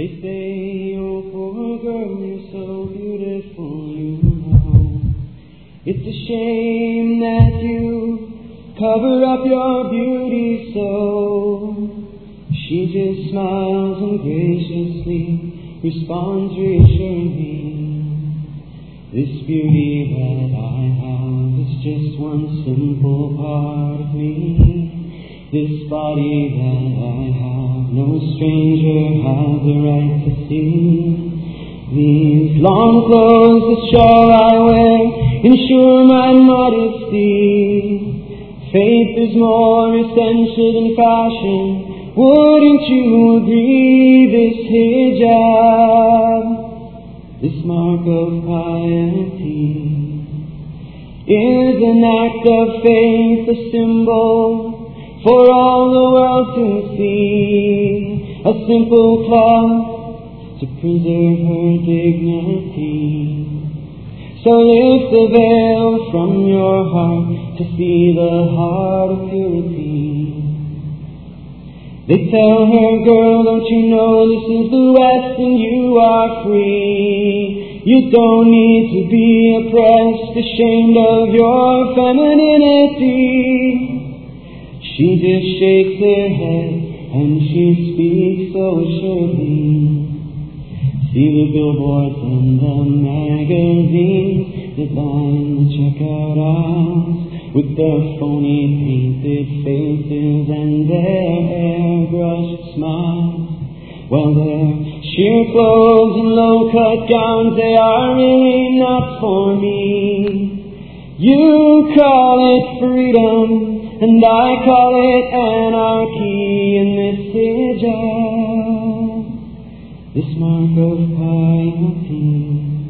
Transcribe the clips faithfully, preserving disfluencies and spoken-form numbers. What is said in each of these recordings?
They say, oh, poor girl, you're so beautiful, you know. It's a shame that you cover up your beauty so. She just smiles and graciously responds reassuringly. This beauty that I have is just one simple part of me. This body that I have, no stranger has the right to see. These long clothes, this shawl I wear, ensure my modesty. Faith is more essential than fashion. Wouldn't you agree? This hijab, this mark of piety, is an act of faith, a symbol for all the world to see, a simple cloth to preserve her dignity. So lift the veil from your heart to see the heart of purity. They tell her, girl, don't you know this is the West and you are free. You don't need to be oppressed, ashamed of your femininity. She just shakes her head and she speaks so assuredly. See the billboards and the magazines that line the checkout aisles with their phony painted faces and their airbrushed smiles. Well, their sheer clothes and low-cut gowns, they are really not for me. You call it freedom, and I call it anarchy in this hijab. This mark of piety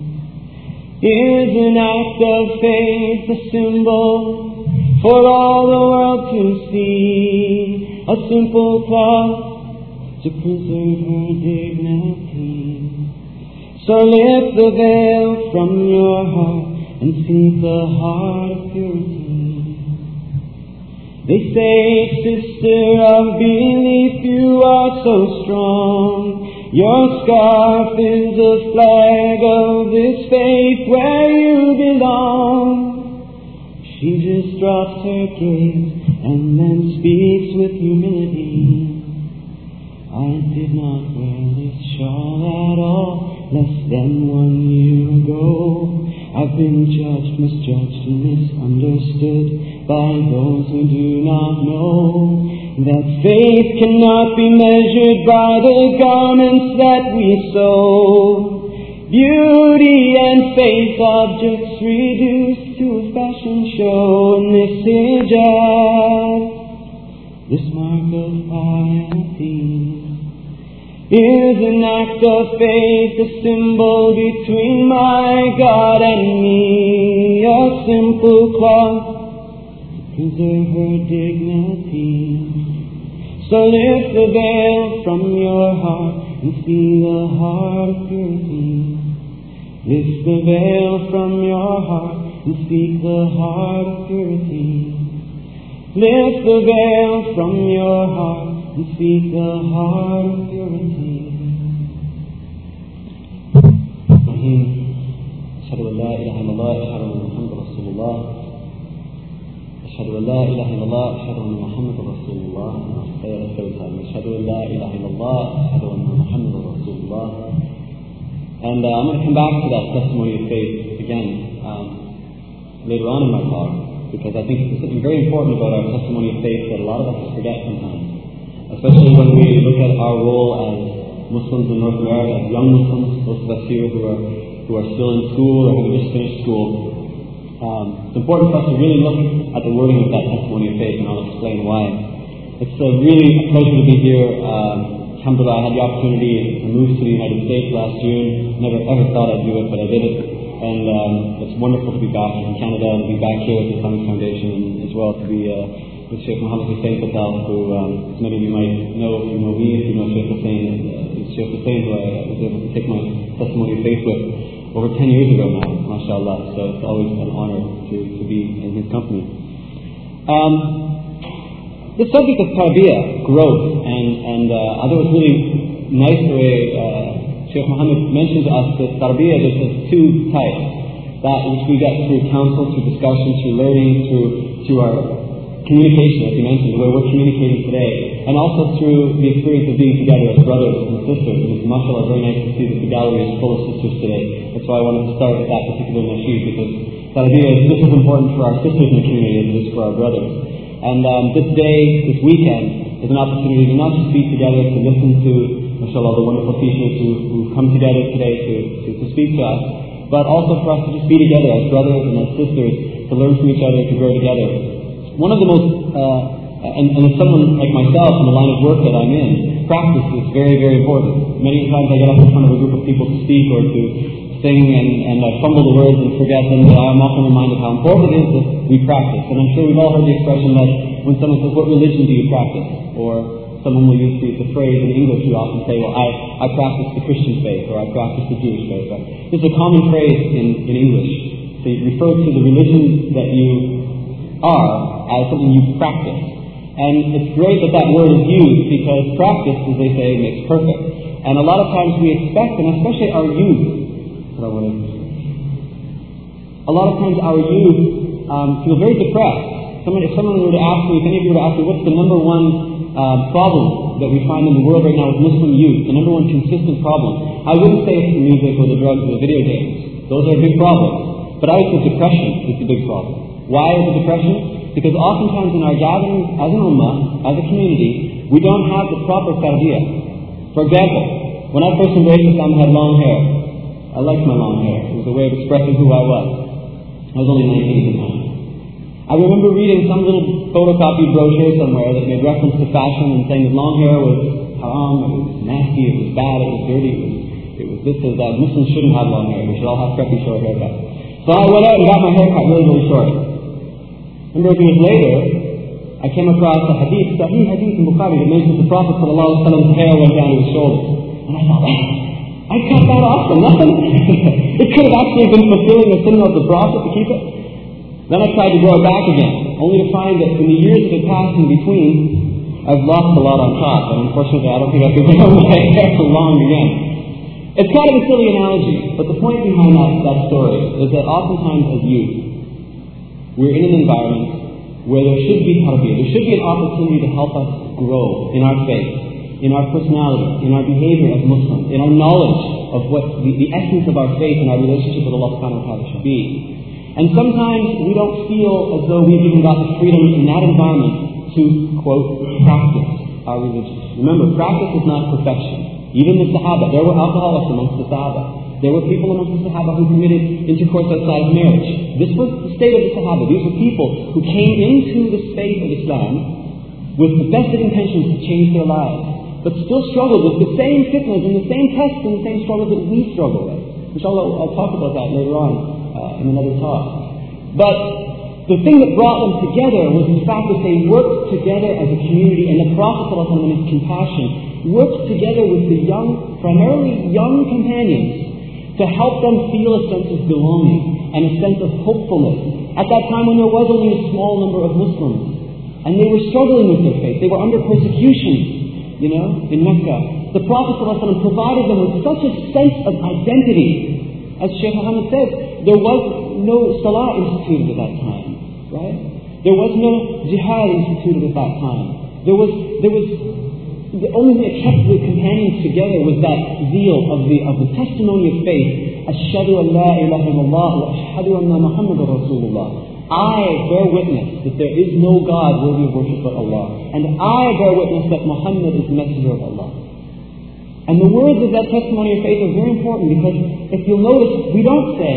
is an act of faith, a symbol for all the world to see, a simple cloth to preserve her dignity. So lift the veil from your heart and seek the heart of purity. They say, sister of belief, you are so strong. Your scarf is a flag of this faith where you belong. She just drops her gaze and then speaks with humility. I did not wear this shawl at all less than one year ago. I've been judged, misjudged, and misunderstood by those who do not know that faith cannot be measured by the garments that we sew. Beauty and faith objects reduced to a fashion show in this hijab. This mark of piety is an act of faith, a symbol between my God and me, a simple cloth to preserve her dignity. So lift the veil from your heart and see the heart of purity. Lift the veil from your heart and seek the heart of purity. Lift the veil from your heart and seek the heart of purity. أشهد أن لا إله إلا الله أشهد أن محمد رسول الله أشهد أن لا إله إلا الله أشهد أن محمد رسول الله أشهد أن لا إله إلا الله أشهد أن محمد رسول الله. And uh, I'm going to come back to that testimony of faith again um, later on in my talk, because I think there's something very important about our testimony of faith that a lot of us forget sometimes, especially when we look at our role as Muslims in North America, as young Muslims, those of us here who are who are still in school or who just finished school. Um, it's important for us to really look at the wording of that testimony of faith, and I'll explain why. It's a really a pleasure to be here. Um, Alhamdulillah, I had the opportunity to move to the United States last June. Never ever thought I'd do it, but I did it. And um, it's wonderful to be back in Canada and be back here at the Islamic Foundation, and as well to be uh, with Sheikh Muhammad Hussain Patel, who um, as many of you might know, if you know me, if you know Sheikh Hussain, uh, it's Sheikh Hussain who I was able to take my testimony of faith with over ten years ago now, mashallah. So it's always an honor to, to be in his company. Um, the subject of tarbiyah, growth, and, and uh, I thought it was really nice the way uh, Sheikh Muhammad mentioned to us that tarbiyah, there's just two types. That which we get through counsel, through discussion, through learning, through, through our communication, as you mentioned, the way we're communicating today, and also through the experience of being together as brothers and sisters. And it's mashallah very nice to see that the gallery is full of sisters today. That's why I wanted to start with that particular nasheed, because tarbiyah is just as important for our sisters in the community as it is for our brothers. And um, this day, this weekend, is an opportunity to not just be together, to listen to, mashallah, the wonderful teachers who, who come together today to, to, to speak to us, but also for us to just be together as brothers and as sisters, to learn from each other, to grow together. One of the most, uh, and, and as someone like myself in the line of work that I'm in, practice is very, very important. Many times I get up in front of a group of people to speak or to sing and, and I fumble the words and forget them, but I'm often reminded how important it is that we practice. And I'm sure we've all heard the expression that when someone says, "What religion do you practice?" Or someone will use the, the phrase in English, we often say, "Well, I, I practice the Christian faith," or "I practice the Jewish faith." But it's a common phrase in, in English. So it refers to the religion that you are as something you practice. And it's great that that word is used because practice, as they say, makes perfect. And a lot of times we expect, and especially our youth, a lot of times our youth um, feel very depressed. Someone, if someone were to ask me, if any of you were to ask me, what's the number one uh, problem that we find in the world right now with Muslim youth, the number one consistent problem, I wouldn't say it's the music or the drugs or the video games. Those are big problems. But I would say depression is the big problem. Why is it depression? Because oftentimes in our gatherings as an ummah, as a community, we don't have the proper tarbiyah. For example, when I first embraced Islam, I had long hair. I liked my long hair. It was a way of expressing who I was. I was only nineteen at the time. I remember reading some little photocopied brochure somewhere that made reference to fashion and saying that long hair was haram, it was nasty, it was bad, it was dirty, it was, it was this or that. Muslims shouldn't have long hair. We should all have preppy short haircuts. So I went out and got my hair cut really, really short. A number of years later, I came across a hadith, Sahih hadith in Bukhari that mentions the Prophet ﷺ's hair went down to his shoulders. And I thought, oh, I cut that off for nothing. It could have actually been fulfilling the sunnah of the Prophet to keep it. Then I tried to grow it back again, only to find that in the years that had passed in between, I've lost a lot on top. And unfortunately, I don't think I could grow my hair for long again. It's kind of a silly analogy, but the point behind that, that story is that oftentimes as youth, we're in an environment where there should be tarbiyah. There should be an opportunity to help us grow in our faith, in our personality, in our behavior as Muslims, in our knowledge of what the, the essence of our faith and our relationship with Allah subhanahu wa ta'ala should be. And sometimes we don't feel as though we've even got the freedom in that environment to, quote, practice our religion. Remember, practice is not perfection. Even the Sahaba, there were alcoholics amongst the Sahaba. There were people amongst the Sahaba who committed intercourse outside of marriage. This was the state of the Sahaba. These were people who came into the space of Islam with the best of intentions to change their lives, but still struggled with the same fitnas and the same tests and the same struggles that we struggle with. Inshallah, I'll talk about that later on uh, in another talk. But the thing that brought them together was the fact that they worked together as a community, and the Prophet ﷺ in his compassion worked together with the young, primarily young companions, to help them feel a sense of belonging and a sense of hopefulness. At that time when there was only a small number of Muslims, and they were struggling with their faith, they were under persecution, you know, in Mecca. The Prophet ﷺ provided them with such a sense of identity. As Shaykh Muhammad said, there was no Salah instituted at that time, right? There was no Jihad instituted at that time. There was, there was, the only thing that kept the companions together was that zeal of the, of the testimony of faith. Ashhadu an la ilaha illallah wa ashhadu anna Muhammadan Rasulullah. I bear witness that there is no God worthy of worship but Allah. And I bear witness that Muhammad is the messenger of Allah. And the words of that testimony of faith are very important, because if you'll notice, we don't say,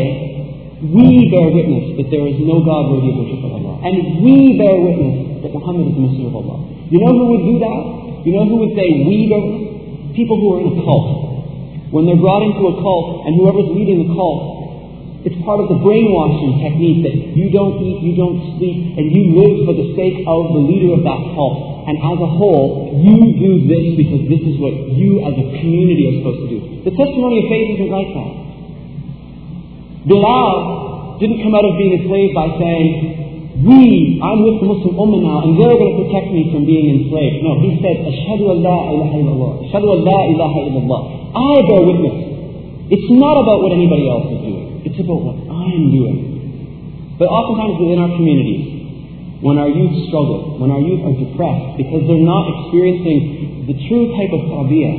we bear witness that there is no God worthy of worship but Allah. And we bear witness that Muhammad is the messenger of Allah. You know who would do that? You know who would say, we bear witness? People who are in a cult. When they're brought into a cult, and whoever's leading the cult, it's part of the brainwashing technique that you don't eat, you don't sleep, and you live for the sake of the leader of that cult. And as a whole, you do this because this is what you as a community are supposed to do. The testimony of faith isn't like that. Bilal didn't come out of being a slave by saying, we, I'm with the Muslim Ummah now, and they're going to protect me from being enslaved. No, he said, Ashhadu an la ilaha illallah. Ashhadu an la ilaha illallah. I bear witness. It's not about what anybody else is doing. It's about what I am doing. But oftentimes within our communities, when our youth struggle, when our youth are depressed because they're not experiencing the true type of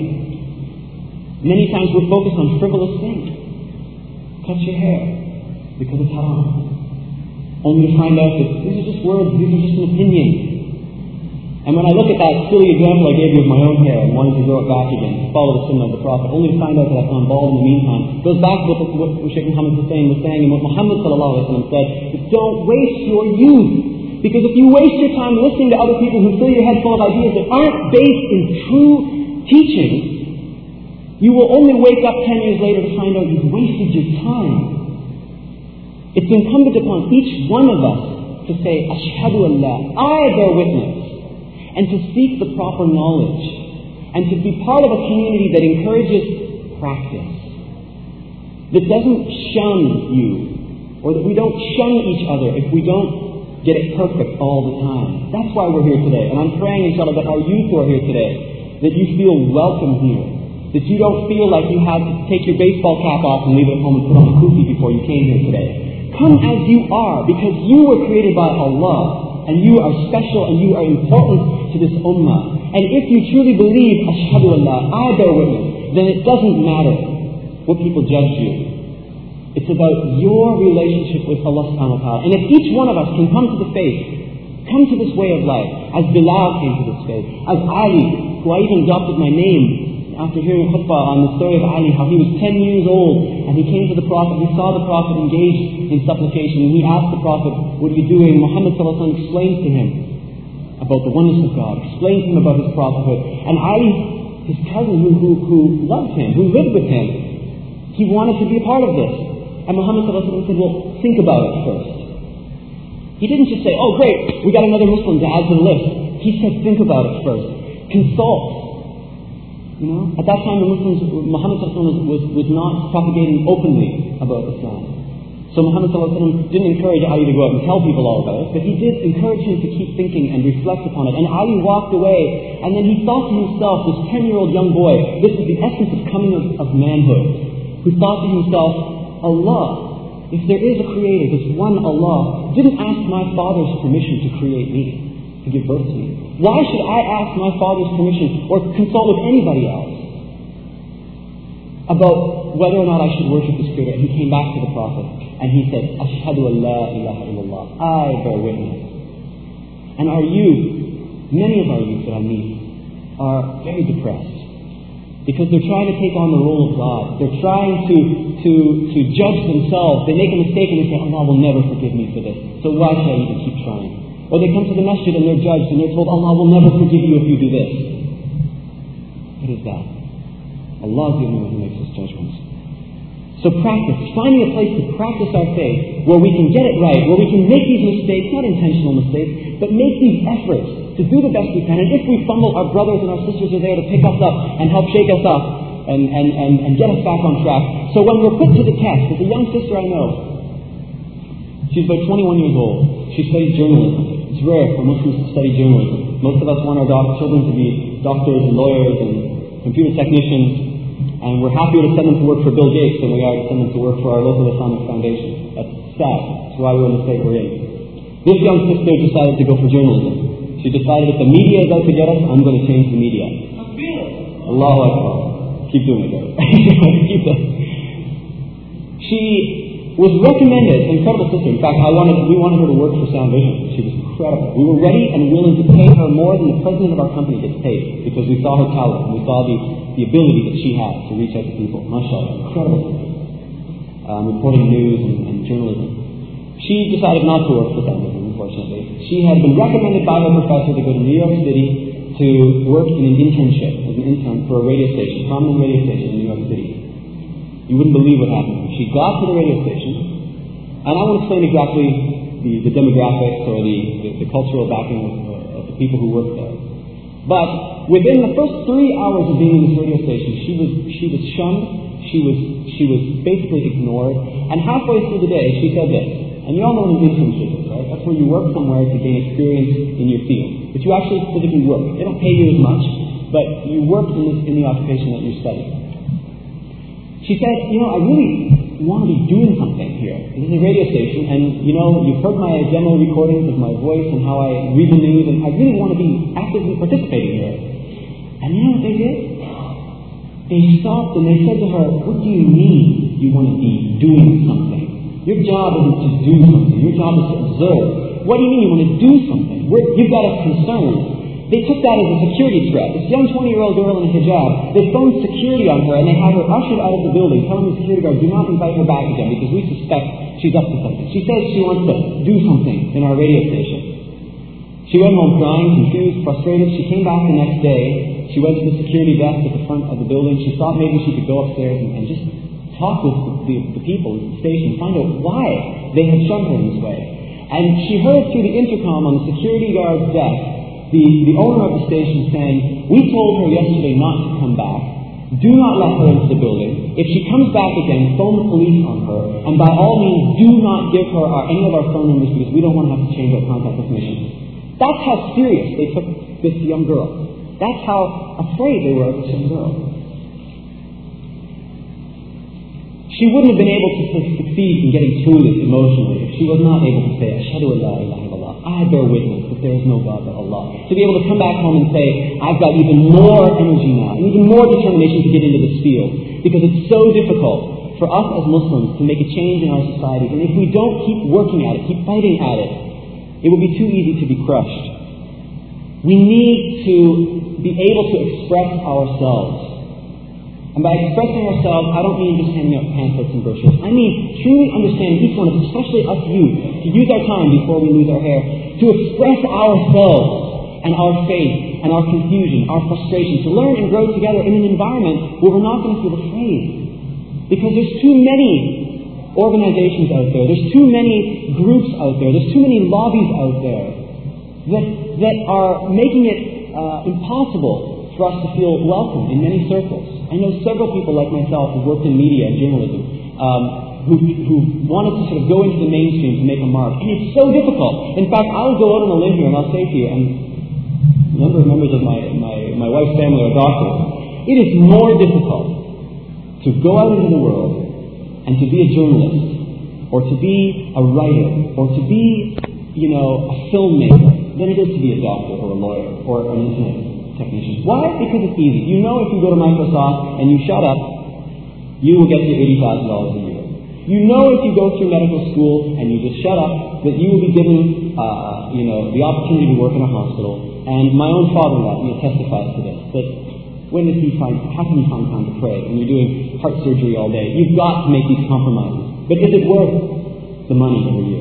tarbiyah, many times we're focused on frivolous things. Cut your hair because it's haram. Only to find out that these are just words, these are just an opinion. And when I look at that silly example I gave you of my own hair and wanting to grow it back again, to follow the sunnah of the Prophet, only to find out that I've gone bald in the meantime, goes back to what, what Shaykh Muhammad Hussain was saying and what Muhammad sallallahu alaihi wasallam said, is don't waste your youth. Because if you waste your time listening to other people who fill your head full of ideas that aren't based in true teaching, you will only wake up ten years later to find out you've wasted your time. It's incumbent upon each one of us to say, Ashhadu an la, I bear witness, and to seek the proper knowledge, and to be part of a community that encourages practice, that doesn't shun you, or that we don't shun each other if we don't get it perfect all the time. That's why we're here today. And I'm praying, inshallah, that our youth who are here today, that you feel welcome here, that you don't feel like you have to take your baseball cap off and leave it at home and put on a kufi before you came here today. Come as you are, because you were created by Allah, and you are special and you are important to this ummah. And if you truly believe, Ashhadu an la, I bear witness, then it doesn't matter what people judge you. It's about your relationship with Allah subhanahu wa ta'ala. And if each one of us can come to the faith, come to this way of life, as Bilal came to this faith, as Ali, who I even adopted my name after hearing a khutbah on the story of Ali, how he was ten years old and he came to the Prophet, he saw the Prophet engaged in supplication, and he asked the Prophet, what are you doing? Muhammad sallallahu alaihi wasallam explains to him about the oneness of God, explains to him about his prophethood. And Ali, his cousin who, who, who loved him, who lived with him, he wanted to be a part of this. And Muhammad sallallahu alaihi wasallam said, well, think about it first. He didn't just say, oh great, we got another Muslim to add to the list. He said, think about it first. Consult. You know, at that time the Muslims, Muhammad sallallahu alaihi wasallam was, was not propagating openly about Islam. So Muhammad sallallahu alaihi wasallam didn't encourage Ali to go out and tell people all about it, but he did encourage him to keep thinking and reflect upon it. And Ali walked away, and then he thought to himself, this ten-year-old young boy, this is the essence of coming of, of manhood, who thought to himself, Allah, if there is a creator, this one Allah, didn't ask my father's permission to create me, to give birth to me. Why should I ask my father's permission or consult with anybody else about whether or not I should worship this creator? And he came back to the Prophet and he said, Ashhadu an la ilaha illallah, I bear witness. And our youth, many of our youth that I meet, are very depressed because they're trying to take on the role of God. They're trying to, to, to judge themselves. They make a mistake and they say, Allah will never forgive me for this, so why should I even keep trying? Or they come to the masjid and they're judged and they're told, Allah will never forgive you if you do this. What is that? Allah is the only one who makes those judgments. So practice, finding a place to practice our faith where we can get it right, where we can make these mistakes, not intentional mistakes, but make these efforts to do the best we can. And if we fumble, our brothers and our sisters are there to pick us up and help shake us up and, and, and, and get us back on track. So when we're put to the test, there's a young sister I know, she's about twenty-one years old. She studies journalism. It's rare for Muslims to study journalism. Most of us want our do- children to be doctors and lawyers and computer technicians, and we're happier to send them to work for Bill Gates than we are to send them to work for our local Islamic foundation. That's sad. That's why we're in the state we're in. This young sister decided to go for journalism. She decided if the media is out to get us, I'm going to change the media. Allahu Akbar. Keep doing it, guys. Keep that. She was recommended, an incredible sister. In fact, I wanted, we wanted her to work for Sound Vision. She was incredible. We were ready and willing to pay her more than the president of our company gets paid because we saw her talent and we saw the, the ability that she had to reach out to people. MashaAllah, incredible. Um, reporting news and, and journalism. She decided not to work for Sound Vision, unfortunately. She had been recommended by her professor to go to New York City to work in an internship as an intern for a radio station, a prominent radio station in New York City. You wouldn't believe what happened. She got to the radio station, and I won't explain exactly the, the demographics or the, the, the cultural backing of, uh, of the people who work there. But within the first three hours of being in this radio station, she was she was shunned, she was she was basically ignored, and halfway through the day she said this, And you all know what an internship is, right? That's where you work somewhere to gain experience in your field. But you actually physically work. They don't pay you as much, but you work in, this, in the occupation that you're studying. She said, you know, I really want to be doing something here. This is a radio station, and, you know, you've heard my demo recordings of my voice and how I read the news, and I really want to be actively participating here. And you know what they did? They stopped and they said to her, what do you mean you want to be doing something? Your job isn't to do something. Your job is to observe. What do you mean you want to do something? We're, you've got a concern. They took that as a security threat. This young twenty-year-old girl in a hijab, they phoned security on her and they had her ushered out of the building, telling the security guard, do not invite her back again because we suspect she's up to something. She says she wants to do something in our radio station. She went home crying, confused, frustrated. She came back the next day. She went to the security desk at the front of the building. She thought maybe she could go upstairs and, and just talk with the, the, the people at the station, find out why they had shoved her in this way. And she heard through the intercom on the security guard's desk The, the owner of the station saying, we told her yesterday not to come back. Do not let her into the building. If she comes back again, phone the police on her. And by all means, do not give her our, any of our phone numbers because we don't want to have to change our contact information. That's how serious they took this young girl. That's how afraid they were of this young girl. She wouldn't have been able to succeed in getting through this emotionally if she was not able to say, Ashhadu an la ilaha illallah. I bear witness that there is no God but Allah. To be able to come back home and say, I've got even more energy now, and even more determination to get into this field, because it's so difficult for us as Muslims to make a change in our society. And if we don't keep working at it, keep fighting at it, it will be too easy to be crushed. We need to be able to express ourselves. And by expressing ourselves, I don't mean just handing out pamphlets and brochures. I mean truly understanding each one of us, especially us youth, to use our time before we lose our hair, to express ourselves and our faith and our confusion, our frustration, to learn and grow together in an environment where we're not going to feel afraid. Because there's too many organizations out there, there's too many groups out there, there's too many lobbies out there that, that are making it uh, impossible for us to feel welcome in many circles. I know several people like myself who worked in media and journalism um, who, who wanted to sort of go into the mainstream to make a mark. And it's so difficult. In fact, I'll go out on a limb here and I'll say to you, and a number of members of my, my, my wife's family are doctors, it is more difficult to go out into the world and to be a journalist or to be a writer or to be, you know, a filmmaker than it is to be a doctor or a lawyer or an internet technician. Why? Because it's easy. You know if you go to Microsoft and you shut up, you will get your eighty thousand dollars a year. You know if you go through medical school and you just shut up, that you will be given, uh, you know, the opportunity to work in a hospital. And my own father-in-law, you know, testifies to this, that when does he find, how can you find time to pray when you're doing heart surgery all day? You've got to make these compromises. But is it worth the money every year?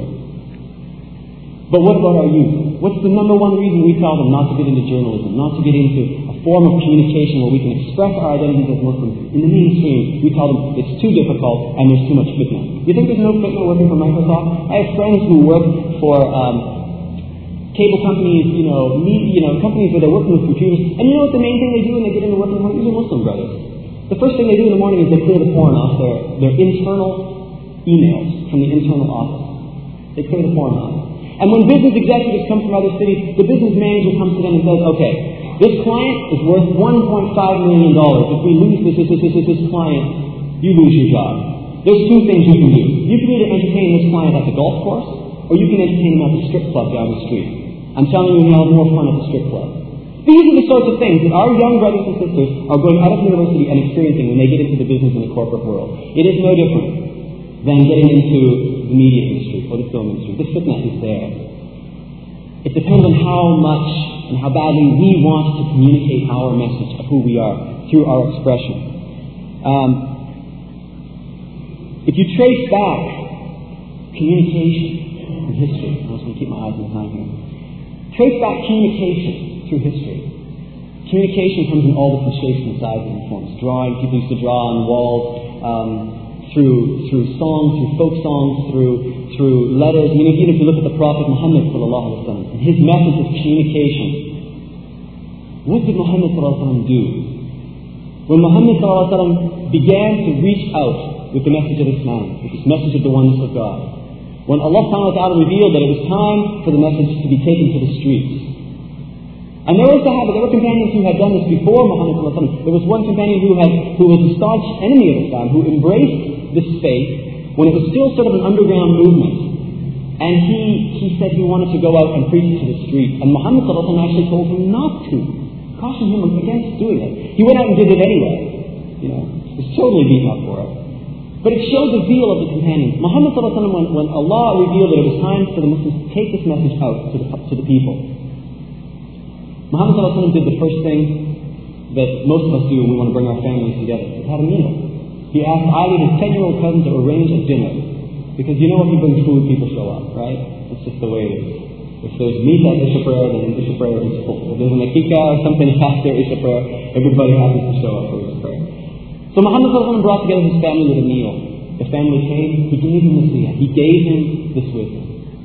But what about our youth? What's the number one reason we tell them not to get into journalism, not to get into a form of communication where we can express our identities as Muslims? In the mainstream, we tell them it's too difficult and there's too much fitna. You think there's no fitna working for Microsoft? I have friends who work for um, cable companies, you know, media, you know, companies where they're working with computers. And you know what the main thing they do when they get into work in the morning? These are Muslim brothers. The first thing they do in the morning is they clear the porn off their, their internal emails from the internal office. They clear the porn off. And when business executives come from other cities, the business manager comes to them and says, okay, this client is worth one point five million dollars. If we lose this, this, this, this, this client, you lose your job. There's two things you can do. You can either entertain this client at the golf course, or you can entertain him at the strip club down the street. I'm telling you, you'll have more fun at the strip club. These are the sorts of things that our young brothers and sisters are going out of university and experiencing when they get into the business and the corporate world. It is no different than getting into the media industry or the film industry. The fitna is there. It depends on how much and how badly we want to communicate our message of who we are through our expression. Um, if you trace back communication in history, I was going to keep my eyes on time here. Trace back communication through history. Communication comes in all different shapes and sizes and forms. Drawing, people used to draw on walls. Um, Through through songs, through folk songs, through through letters. I mean, even if you look at the Prophet Muhammad sallallahu alaihi wasallam and his message of communication, what did Muhammad sallallahu alaihi wasallam do? When Muhammad sallallahu alaihi wasallam began to reach out with the message of Islam, with this message of the oneness of God, when Allah subhanahu wa ta'ala revealed that it was time for the message to be taken to the streets. And there were Sahaba, there were companions who had done this before Muhammad sallallahu alaihi wasallam. There was one companion who had, who was a staunch enemy of Islam, who embraced this faith when it was still sort of an underground movement. And he, he said he wanted to go out and preach to the street. And Muhammad sallallahu alaihi wasallam actually told him not to, cautioned him against doing it. He went out and did it anyway. You know, he was totally beaten up for it. But it showed the zeal of the companions. Muhammad sallallahu alaihi wasallam, when, when Allah revealed that it was time for the Muslims to take this message out to the, to the people, Muhammad sallallahu alaihi wasallam did the first thing that most of us do when we want to bring our families together. He had a meal. He asked Ali, his ten-year-old cousin, to arrange a dinner. Because you know if you bring food, people show up, right? It's just the way it is. If there's meat at Isha prayer, then Isha prayer is full. If there's an akika or something after Isha prayer, everybody happens to show up for Isha prayer. So Muhammad sallallahu alaihi wasallam brought together his family with a meal. The family came, he gave him nasiha. He gave him this wisdom.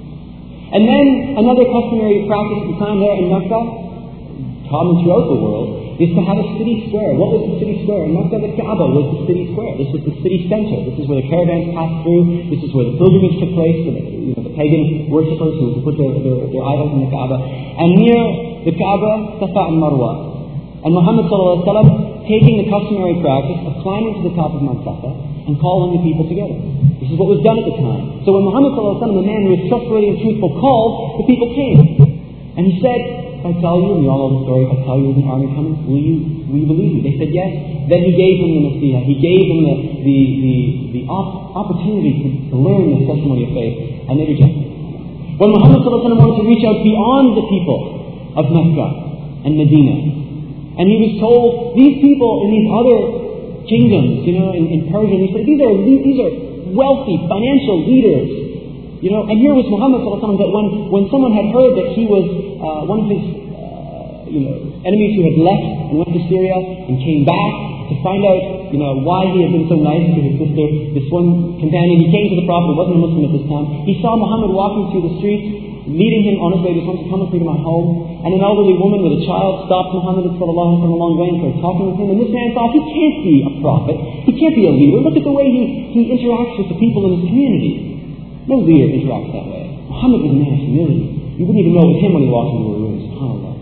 And then another customary practice at the time there in Makkah, common throughout the world, is to have a city square. What was the city square? In Makkah, the Kaaba was the city square. This was the city center. This is where the caravans passed through. This is where the pilgrimage took place for the, you know, the pagan worshippers who put their, their, their idols in the Kaaba. And near the Kaaba, Safa and Marwa. And Muhammad sallallahu alaihi wasallam taking the customary practice of climbing to the top of Mount Safa and calling the people together. This is what was done at the time. So when Muhammad sallallahu alaihi wasallam, the man who was trustworthy and truthful, called, the people came. And he said, if I tell you, and you all know the story, if I tell you there's an army coming, will you, will you believe me? They said yes. Then he gave them the nasiha. He gave them the, the, the, the op- opportunity to, to learn the testimony of faith, and they rejected it. When Muhammad sallallahu alaihi wasallam wanted to reach out beyond the people of Mecca and Medina, and he was told, these people in these other kingdoms, you know, in, in Persia, he said, these are, these are wealthy, financial leaders. You know, and here was Muhammad sallallahu alaihi wasallam, that when, when someone had heard that he was uh, one of his uh, you know, enemies who had left and went to Syria and came back to find out, you know, why he had been so nice to his sister, this one companion, he came to the Prophet, wasn't a Muslim at this time. He saw Muhammad walking through the streets, leading him on his way to come, come with me to my home, and an elderly woman with a child stopped Muhammad sallallahu alaihi wasallam along the way and started talking with him, and this man thought, he can't be a prophet, he can't be a leader. Look at the way he, he interacts with the people in his community. No leader interacts that way. Muhammad was a man of humility. You wouldn't even know it was him when he walked into a room. SubhanAllah.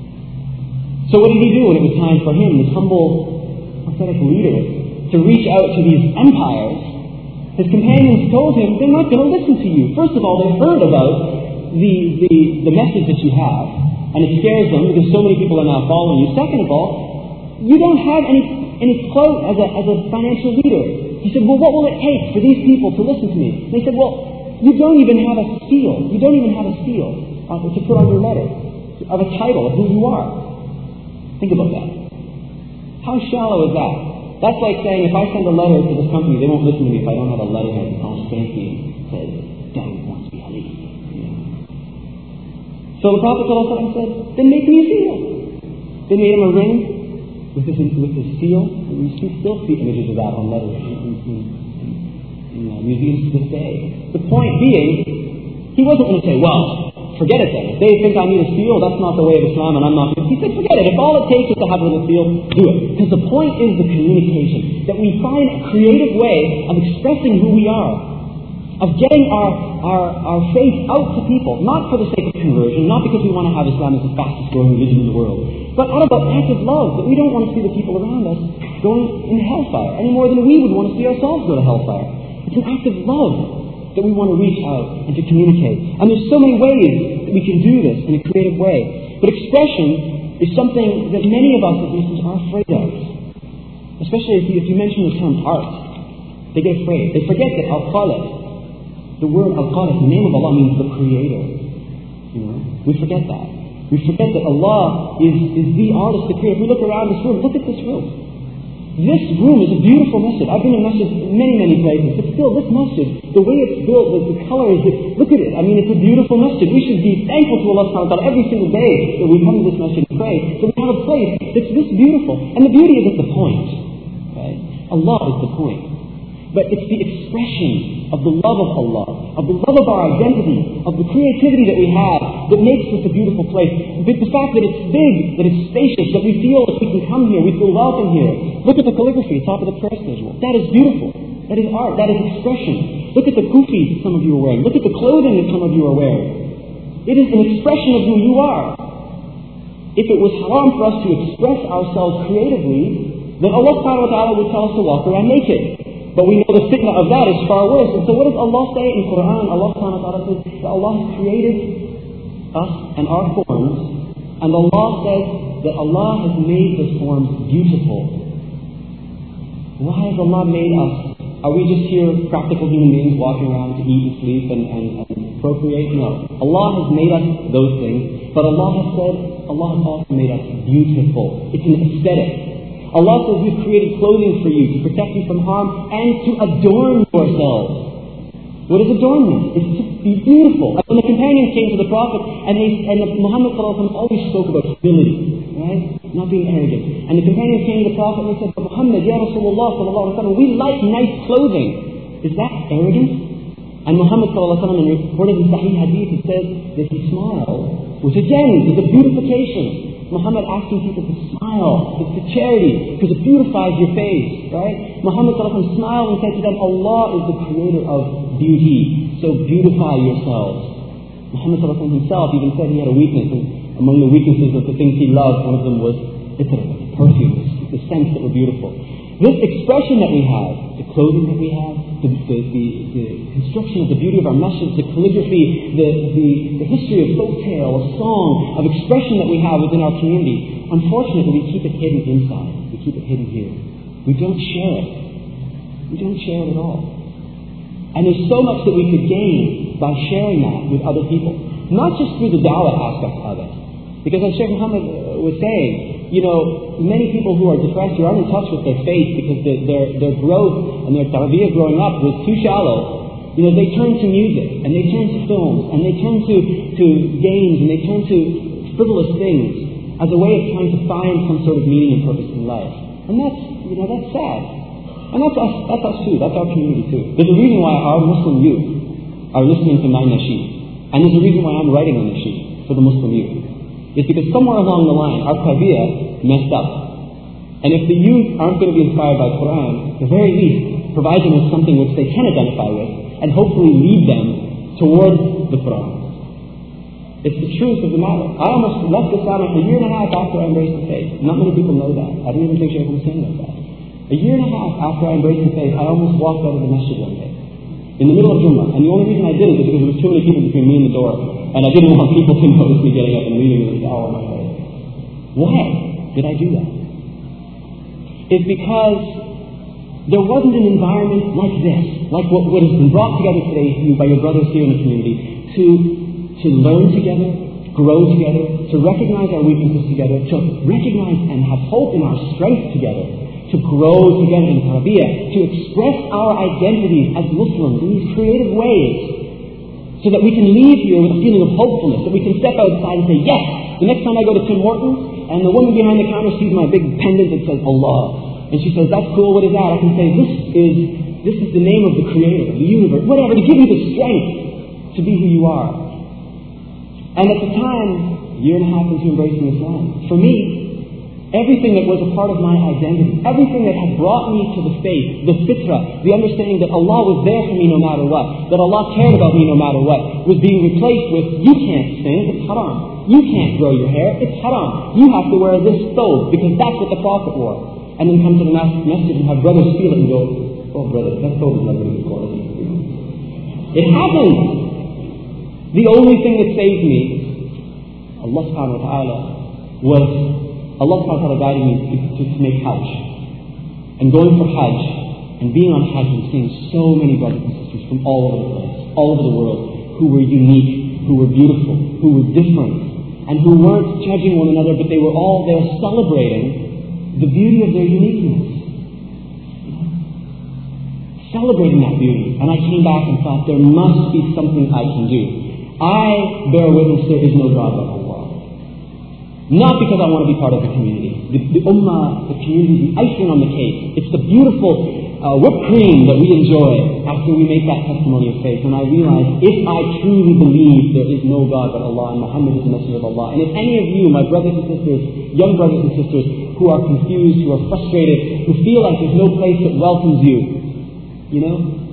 So what did he do when it was time for him, this humble, prophetic leader, to reach out to these empires? His companions told him, they're not going to listen to you. First of all, they've heard about the, the, the message that you have, and it scares them because so many people are now following you. Second of all, you don't have any, any clout as a, as a financial leader. He said, well, what will it take for these people to listen to me? They said, well, you don't even have a seal. You don't even have a seal uh, to put on your letter of a title of who you are. Think about that. How shallow is that? That's like saying, if I send a letter to this company, they won't listen to me if I don't have a letter that's all fancy and says, Dawood wants to be Ali. Yeah. So the Prophet ﷺ said, then make me a seal. They made him a ring with his, with his seal. And you still see images of that on letters in, in, in uh, museums to this day. The point being, he wasn't going to say, well, forget it then. If they think I need a seal, that's not the way of Islam and I'm not going to. He said, forget it. If all it takes is to have a little seal, do it. Because the point is the communication. That we find a creative way of expressing who we are. Of getting our, our, our faith out to people. Not for the sake of conversion. Not because we want to have Islam as the fastest growing religion in the world. But out of an act of love. That we don't want to see the people around us going in hellfire. Any more than we would want to see ourselves go to hellfire. It's an act of love that we want to reach out and to communicate. And there's so many ways that we can do this in a creative way. But expression is something that many of us as Muslims are afraid of. Especially if you, if you mention the term art. They get afraid. They forget that Al-Khaliq, the word Al-Khaliq, the name of Allah means the Creator. You know? We forget that. We forget that Allah is, is the artist, the Creator. If we look around this room, look at this room. This room is a beautiful masjid. I've been in masjid many, many places, but still, this masjid, the way it's built, the, the color is, it, look at it. I mean, it's a beautiful masjid. We should be thankful to Allah subhanahu wa ta'ala every single day that we come to this masjid and pray. So we have a place that's this beautiful. And the beauty is at the point. Right? Allah is the point. But it's the expression of the love of Allah, of the love of our identity, of the creativity that we have that makes this a beautiful place. The, the fact that it's big, that it's spacious, that we feel that we can come here, we feel welcome here. Look at the calligraphy, top of the prayer schedule. That is beautiful. That is art. That is expression. Look at the kufis some of you are wearing. Look at the clothing that some of you are wearing. It is an expression of who you are. If it was haram for us to express ourselves creatively, then Allah subhanahu wa ta'ala would tell us to walk around naked. But we know the fitna of that is far worse. And so what does Allah say in Quran? Allah subhanahu wa ta'ala says that Allah has created us and our forms, and Allah says that Allah has made the forms beautiful. Why has Allah made us? Are we just here practical human beings walking around to eat and sleep and, and, and procreate? No. Allah has made us those things, but Allah has said, Allah has also made us beautiful. It's an aesthetic. Allah says we've created clothing for you to protect you from harm and to adorn yourselves. What is adornment? It's to be beautiful. And when the companions came to the Prophet, and, they, and the Muhammad always spoke about humility, right? Not being arrogant. And the companions came to the Prophet and they said, Muhammad, Ya Rasulullah, sallallahu alaihi wasallam, we like nice clothing. Is that arrogance? And Muhammad sallallahu alaihi wasallam, in reported in Sahih Hadith, it says that he smiled, which again is a beautification. Muhammad asking people to smile. It's a charity because it beautifies your face, right? Muhammad sallallahu alaihi wasallam smiled and said to them, Allah is the creator of beauty, so beautify yourselves. Muhammad sallallahu alaihi wasallam himself even said he had a weakness, and among the weaknesses of the things he loved, one of them was itra, perfumes, the scents that were beautiful. This expression that we have, the clothing that we have, the, the, the, the construction of the beauty of our message, the calligraphy, the, the, the history of folk tale, a song, of expression that we have within our community, unfortunately we keep it hidden inside. We keep it hidden here. We don't share it. We don't share it at all. And there's so much that we could gain by sharing that with other people. Not just through the dawah aspect of it. Because as Shaykh Muhammad was saying, you know, many people who are depressed, who aren't in touch with their faith because their, their, their growth and their tarbiyah growing up was too shallow, you know, they turn to music, and they turn to films, and they turn to, to games, and they turn to frivolous things as a way of trying to find some sort of meaning and purpose in life. And that's, you know, that's sad. And that's us, that's us too, that's our community too. There's a reason why our Muslim youth are listening to my nasheed. And there's a reason why I'm writing a nasheed for the Muslim youth. It's because somewhere along the line, our tarbiyah messed up. And if the youth aren't going to be inspired by Quran, at the very least, provide them with something which they can identify with, and hopefully lead them towards the Quran. It's the truth of the matter. I almost left Islam a year and a half after I embraced the faith. Not many people know that. I didn't even think Shaykh was saying like that. A year and a half after I embraced the faith, I almost walked out of the masjid one day. In the middle of Jummah. And the only reason I did it is because there was too many people between me and the door. And I didn't want people to notice me getting up and leaving with the hour of my faith. Why did I do that? It's because there wasn't an environment like this, like what, what has been brought together today by your brothers here in the community, to, to learn together, grow together, to recognize our weaknesses together, to recognize and have hope in our strength together, to grow together in tarbiyah, to express our identities as Muslims in these creative ways, so that we can leave here with a feeling of hopefulness, that we can step outside and say, yes, the next time I go to Tim Hortons, and the woman behind the counter sees my big pendant that says Allah, and she says, that's cool, what is that? I can say, this is this is the name of the Creator, of the universe, whatever, to give you the strength to be who you are. And at the time, a year and a half into embracing Islam, for me, everything that was a part of my identity, everything that had brought me to the faith, the fitrah, the understanding that Allah was there for me no matter what, that Allah cared about me no matter what, was being replaced with, you can't sing, it's haram. You can't grow your hair, it's haram. You have to wear this stove, because that's what the Prophet wore. And then come to the masjid and have brothers feel it and go, oh brother, that stove is not really good quality. It happened. The only thing that saved me, Allah subhanahu wa ta'ala, was Allah subhanahu wa ta'ala guided me to, to, to make Hajj. And going for Hajj, and being on Hajj and seeing so many brothers and sisters from all over the place, all over the world, who were unique, who were beautiful, who were different, and who weren't judging one another, but they were all there celebrating the beauty of their uniqueness. Celebrating that beauty. And I came back and thought, there must be something I can do. I bear witness there is no God but Allah. Not because I want to be part of the community. The, the ummah, the community, the icing on the cake. It's the beautiful uh, whipped cream that we enjoy after we make that testimony of faith. And I realize, if I truly believe there is no God but Allah and Muhammad is the Messenger of Allah, and if any of you, my brothers and sisters, young brothers and sisters, who are confused, who are frustrated, who feel like there's no place that welcomes you, you know,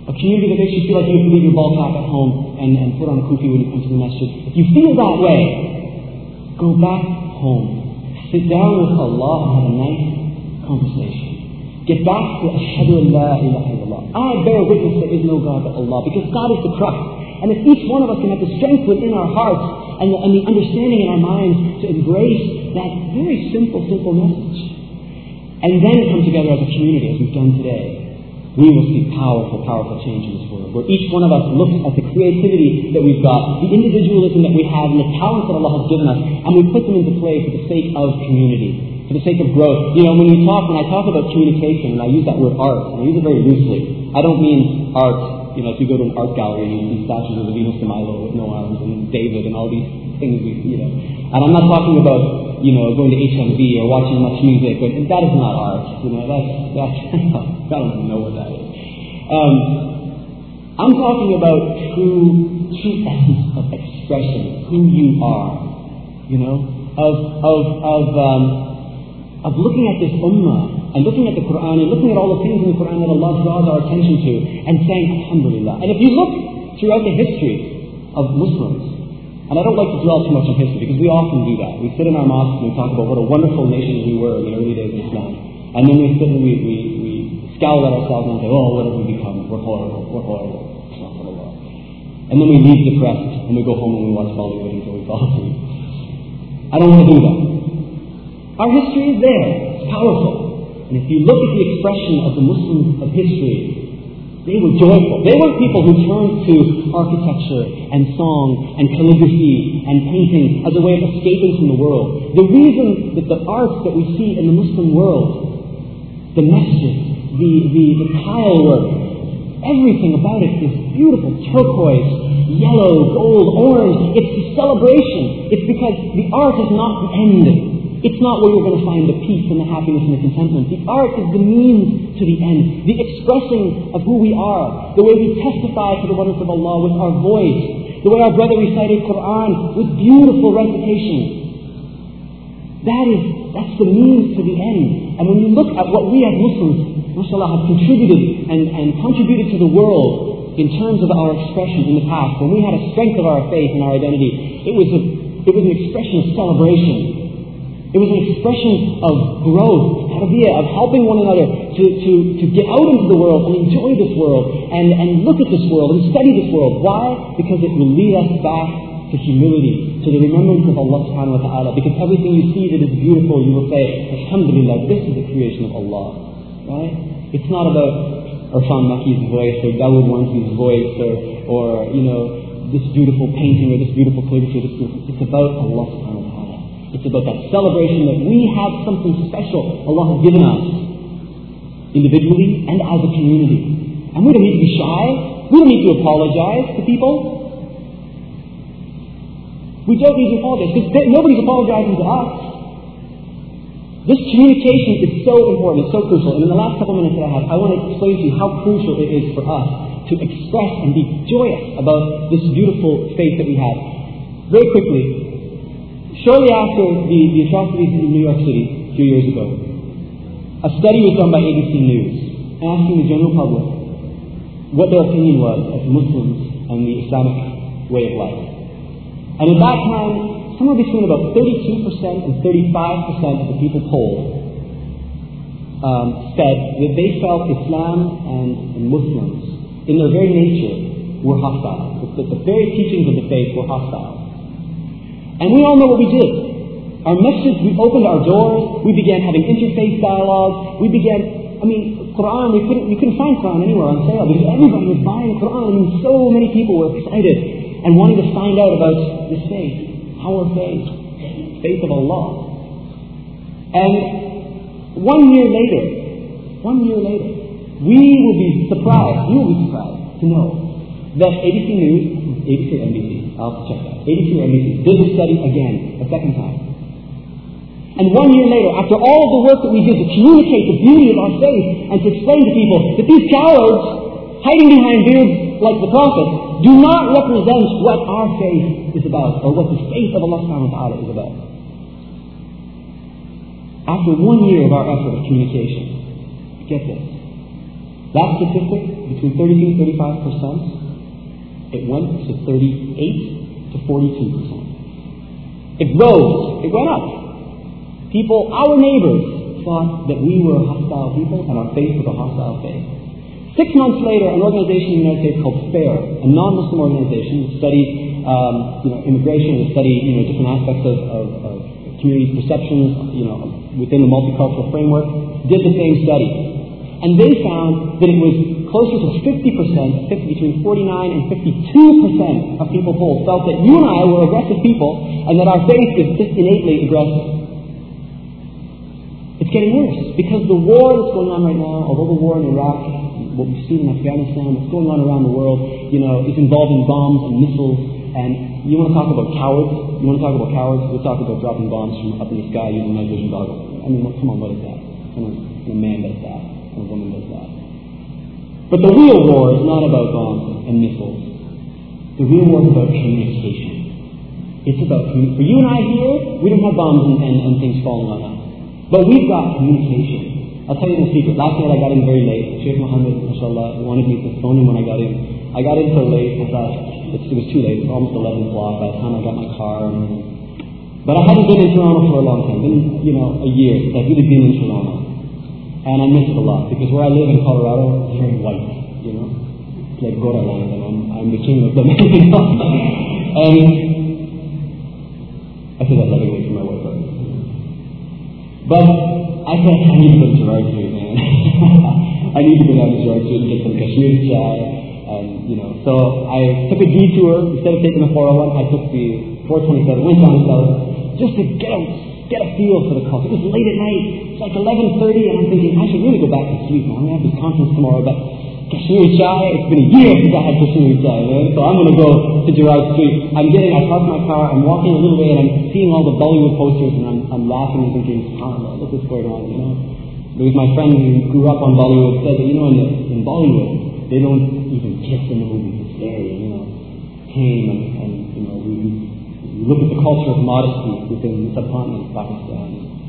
A community that makes you feel like you have to leave your ball cap at home and, and put on a kufi when you come to the masjid. If you feel that way, go back home. Sit down with Allah and have a nice conversation. Get back to Ashhadu an la ilaha illallah. I bear witness there is no God but Allah, because God is the crux. And if each one of us can have the strength within our hearts and the, and the understanding in our minds to embrace that very simple, simple message, and then come together as a community, as we've done today, we will see powerful, powerful change in this world, where each one of us looks at the creativity that we've got, the individualism that we have, and the talents that Allah has given us, and we put them into play for the sake of community, for the sake of growth. You know, when we talk, when I talk about communication, and I use that word art, and I use it very loosely, I don't mean art, you know, if you go to an art gallery and you see statues of the Venus de Milo with no arms, and David, and all these things, we, you know. And I'm not talking about, you know, going to H M V or watching much music, but that is not art, you know, that's, that's, I don't even know what that is. Um, I'm talking about true, true essence of expression, who you are, you know, of, of, of, um, of looking at this ummah, and looking at the Quran, and looking at all the things in the Quran that Allah draws our attention to, and saying, Alhamdulillah. And if you look throughout the history of Muslims, and I don't like to dwell too much on history, because we often do that. We sit in our mosques and we talk about what a wonderful nation we were in the early days of Islam. And then we sit and we, we, we scowl at ourselves and say, oh, what have we become? We're horrible, we're horrible. And then we leave depressed, and we go home and we watch Bollywood until we fall asleep. I don't want to do that. Our history is there. It's powerful. And if you look at the expression of the Muslims of history, they were joyful. They weren't people who turned to architecture and song and calligraphy and painting as a way of escaping from the world. The reason that the arts that we see in the Muslim world, the masjid, the, the, the tile work, everything about it is beautiful. Turquoise, yellow, gold, orange. It's the celebration. It's because the art is not the end. It's not where you're going to find the peace and the happiness and the contentment. The art is the means to the end. The expressing of who we are. The way we testify to the wonders of Allah with our voice. The way our brother recited Quran with beautiful recitation. That is, that's the means to the end. And when you look at what we as Muslims, mashallah, have contributed and, and contributed to the world in terms of our expression in the past, when we had a strength of our faith and our identity, it was, a, it was an expression of celebration. It was an expression of growth, tarbiyah, of helping one another to, to, to get out into the world and enjoy this world and, and look at this world and study this world. Why? Because it will lead us back to humility, to the remembrance of Allah subhanahu wa ta'ala. Because everything you see that is beautiful, you will say, Alhamdulillah, this is the creation of Allah. Right? It's not about Irfan Maki's voice or Dawood Wansi's voice or, or, you know, this beautiful painting or this beautiful calligraphy. This beautiful. It's about Allah subhanahu wa ta'ala. It's about that celebration that we have something special Allah has given us, individually and as a community. And we don't need to be shy. We don't need to apologize to people. We don't need to apologize, because nobody's apologizing to us. This communication is so important, it's so crucial. And in the last couple minutes that I have, I want to explain to you how crucial it is for us to express and be joyous about this beautiful faith that we have. Very quickly, shortly after the, the atrocities in New York City a few years ago, a study was done by A B C News asking the general public what their opinion was of Muslims and the Islamic way of life. And at that time, somewhere between about thirty-two percent and thirty-five percent of the people polled um, said that they felt Islam and, and Muslims, in their very nature, were hostile. That the very teachings of the faith were hostile. And we all know what we did. Our messages, we opened our doors, we began having interfaith dialogue, we began, I mean, Quran, we couldn't, we couldn't find Quran anywhere on sale because everybody was buying Quran. I mean, so many people were excited and wanting to find out about this faith, our faith, faith of Allah. And one year later, one year later, we will be surprised, you will be surprised to know that A B C News, A B C or N B C, I'll have to check that, A B C or N B C, did the study again, a second time. And one year later, after all of the work that we did to communicate the beauty of our faith and to explain to people that these cowards hiding behind beards like the Prophet do not represent what our faith is about, or what the faith of Allah subhanahu wa ta'ala is about. After one year of our effort of communication, get this, That statistic, between thirty-two and thirty-five percent, it went to thirty-eight to forty-two percent. It rose. It went up. People, our neighbors, thought that we were a hostile people and our faith was a hostile faith. Six months later, an organization in the United States called FAIR, a non-Muslim organization that studied um, you know, immigration, that studied you know, different aspects of, of, of community perceptions you know, within the multicultural framework, did the same study. And they found that it was closer to fifty percent, between forty-nine and fifty-two percent of people polled felt that you and I were aggressive people and that our faith is just innately aggressive. It's getting worse because the war that's going on right now, although the war in Iraq, what we've seen in Afghanistan, what's going on around the world, you know, is involving bombs and missiles. And you want to talk about cowards? You want to talk about cowards? We'll talk about dropping bombs from up in the sky using night vision goggles. I mean, come on, what is that? Come on, a man does that. A woman does that. But the real war is not about bombs and missiles. The real war is about communication. It's about communication. For you and I here, we don't have bombs and, and, and things falling on us. But we've got communication. I'll tell you the secret. Last night I got in very late. Sheikh Mohammed, mashallah, wanted me to phone him when I got in. I got in so late, I thought it was too late. It was almost eleven o'clock by the time I got my car. And, but I hadn't been in Toronto for a long time. Been, you know, a year since I've really been in Toronto. And I miss it a lot because where I live in Colorado, it's very white, you know. It's like Gora land, and I'm, I'm the king of them. You know? And I say that lovingly to my wife. But I said, I need to go to Gerard Street, man. I need to go down to Gerard Street and get some Kashmiri chai. And, you know, so I took a detour. Instead of taking the four oh one, I took the four twenty-seven, went down south, just to get a, get a feel for the culture. It was late at night. It's like eleven thirty, and I'm thinking, I should really go back to sleep. I'm going to have this conference tomorrow, but Kashmiri chai, it's been a year since I had Kashmiri chai, man. So I'm going to go to Gerard Street. I'm getting, I park my car, I'm walking a little way, and I'm seeing all the Bollywood posters, and I'm, I'm laughing and thinking, oh, look what's going on, you know. There was my friend who grew up on Bollywood, said that, you know, in, the, in Bollywood, they don't even kiss in the movies. It's very, you know, tame, and, and you know, we, we look at the culture of modesty within the subcontinent of Pakistan.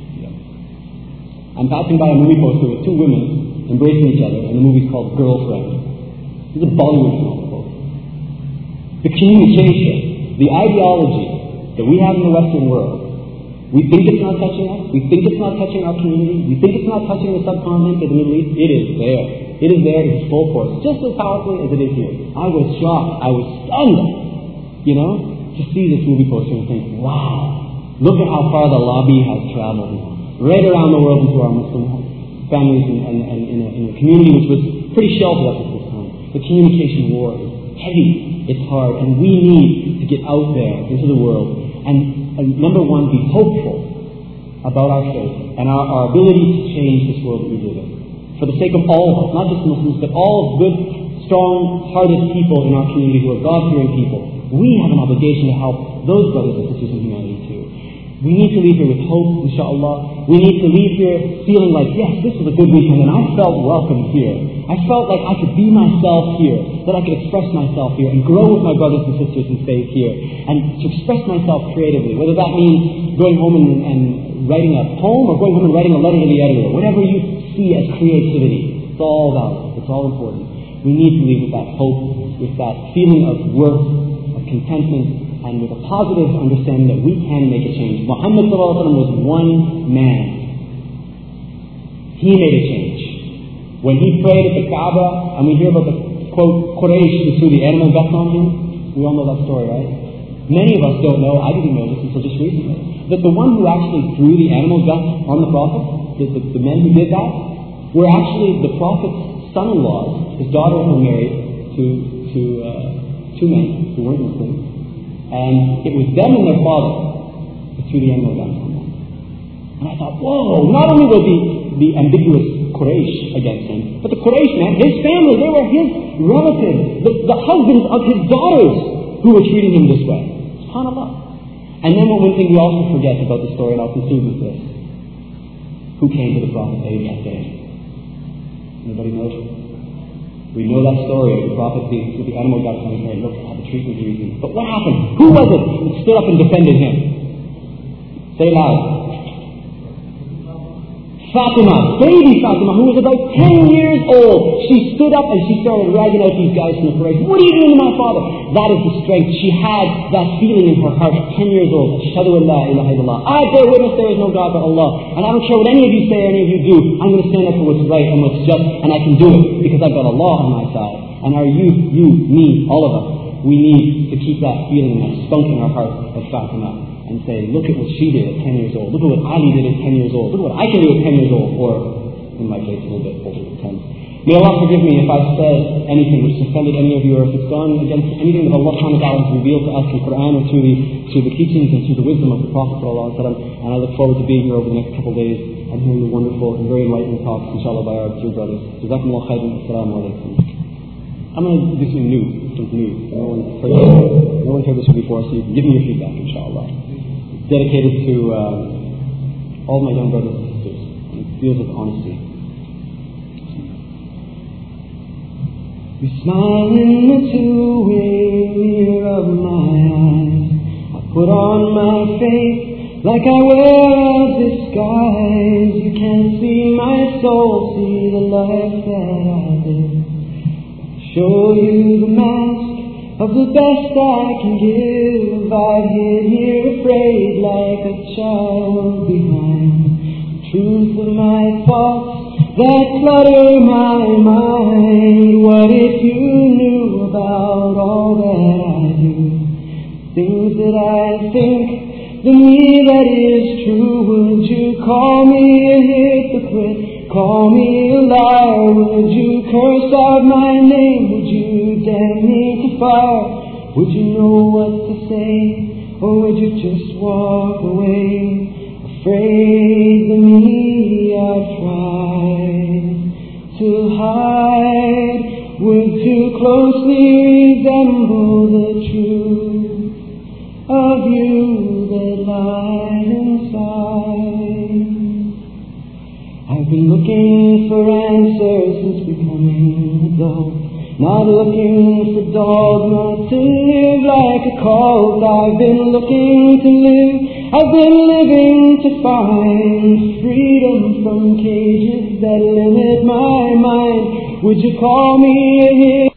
Yeah. I'm passing by a movie poster with two women embracing each other, and the movie's called Girlfriend. This is a Bollywood film. The communication, the ideology that we have in the Western world, we think it's not touching us, we think it's not touching our community, we think it's not touching the subcontinent of the Middle East. It is there. It is there in full force, just as powerfully as it is here. I was shocked. I was stunned, you know, to see this movie poster and think, wow, look at how far the lobby has traveled now. Right around the world into our Muslim families and, and, and in, a, in a community which was pretty sheltered up at this time. The communication war is heavy, it's hard, and we need to get out there into the world and, and number one, be hopeful about our faith and our, our ability to change this world that we live in. For the sake of all of us, not just Muslims, but all good, strong-hearted people in our community who are God-fearing people, we have an obligation to help those brothers and sisters in humanity too. We need to leave here with hope, inshallah. We need to leave here feeling like, yes, this is a good weekend, and I felt welcome here. I felt like I could be myself here, that I could express myself here, and grow with my brothers and sisters in faith here, and to express myself creatively, whether that means going home and, and writing a poem, or going home and writing a letter to the editor, whatever you see as creativity. It's all valid. It's all important. We need to leave with that hope, with that feeling of worth, of contentment, and with a positive understanding that we can make a change. Muhammad sallallahu alaihi wasallam was one man. He made a change. When he prayed at the Kaaba, and we hear about the quote, Quraysh who threw the animal guts on him, we all know that story, right? Many of us don't know, I didn't know this until just recently, that the one who actually threw the animal guts on the Prophet, the, the, the men who did that, were actually the Prophet's son-in-laws. His daughters were married to, to uh, two men who weren't Muslims. And it was them and their father who threw the animal guns on them. And I thought, whoa, not only was the, the ambiguous Quraysh against him, but the Quraysh man, his family, they were his relatives, the, the husbands of his daughters who were treating him this way. SubhanAllah. And then one thing we also forget about the story, and I'll conclude with this. Who came to the Prophet's aid that day? Anybody knows? We know that story of the Prophet being with the animal guts on his head. Look how the treatment was using. But what happened? Who was it that stood up and defended him? Say loud. Fatima, baby Fatima, who was about ten years old, she stood up and she started ragging out these guys from the parade. What are you doing to my father? That is the strength. She had that feeling in her heart at ten years old. Ashhadu an la ilaha illallah. I bear witness there is no God but Allah. And I don't care what any of you say or any of you do. I'm going to stand up for what's right and what's just, and I can do it because I've got Allah on my side. And our youth, you, me, all of us, we need to keep that feeling, that spunk in our heart of Fatima. And say, look at what she did at ten years old. Look at what Ali did at ten years old. Look at what I can do at ten years old. Or, in my case, a little bit over ten. May Allah forgive me if I've said anything which offended any of you, or if it's gone against anything that Allah subhanahu wa ta'ala has revealed to us in the Quran, or through the, through the teachings and through the wisdom of the Prophet sallallahu alaihi wasallam. And I look forward to being here over the next couple of days and hearing the wonderful and very enlightening talks, inshallah, by our dear brothers. Jazakumullah khairan. Assalamu alaikum. I'm going to do something new. Something new. No one's heard this, no one's heard this before, so you can give me your feedback, inshallah. Dedicated to uh, all my young brothers and sisters. And it deals with honesty. You smile in the two-way mirror of my eyes. I put on my face like I wear a disguise. You can't see my soul, see the life that I live. Show you the mask of the best I can give. I hid here afraid like a child behind the truth of my thoughts that clutter my mind. What if you knew about all that I do? Things that I think, the me that is true. Would you call me a hypocrite? Call me a liar? Would you curse out my name? Would you damn me to fire? Would you know what to say? Or would you just walk away? Afraid the me I've tried to hide would too closely resemble the truth of you that lies inside. I've been looking for answers since becoming adult. Not looking for dogma to live like a cult. I've been looking to live. I've been living to find freedom from cages that limit my mind. Would you call me a hero?